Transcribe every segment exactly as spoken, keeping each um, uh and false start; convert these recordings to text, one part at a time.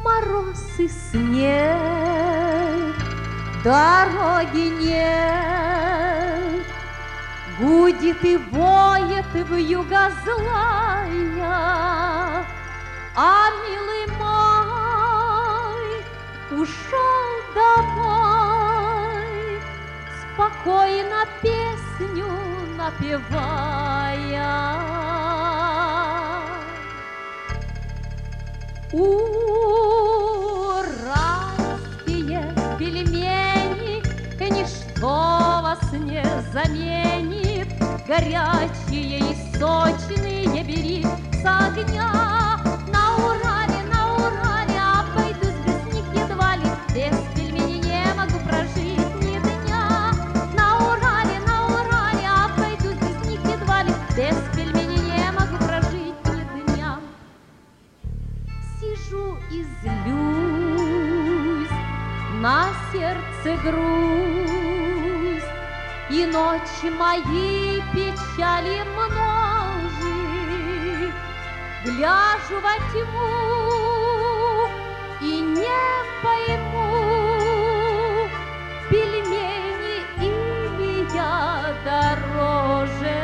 Мороз и снег, дороги нет, гудит и воет вьюга злая, а милый май ушел домой, спокойно песню напевая. Уральские пельмени ничто вас не заменит, горячие и сочные бери с огня. На Урале, на Урале обойдусь без них едва ли, без пельменей не могу прожить ни дня. На Урале, на Урале обойдусь без них едва ли, без пельменей не могу прожить ни дня. Сижу и злюсь, на сердце грусть, и ночи мои печали множит. Гляжу во тьму и не пойму, пельмени или я дороже.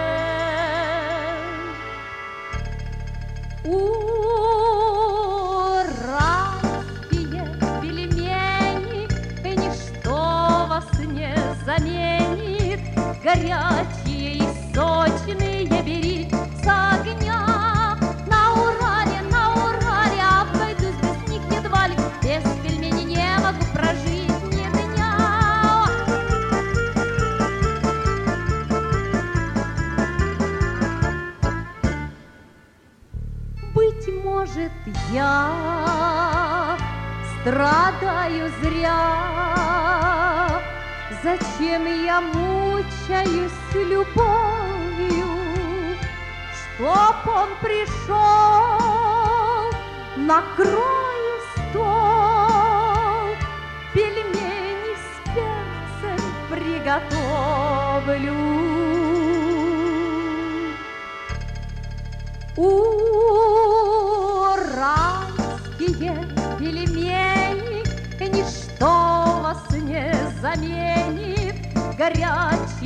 Уральские пельмени ничто вас не заменит, горячие и сочные бери с огня. На Урале, на Урале обойдусь без них едва ли, без пельменей не могу прожить ни дня. Быть может, я страдаю зря, зачем я мучаюсь любовью, чтоб он пришел, накрою стол, пельмени с перцем приготовлю. Уральские пельмени ничто вас не заменит, горячие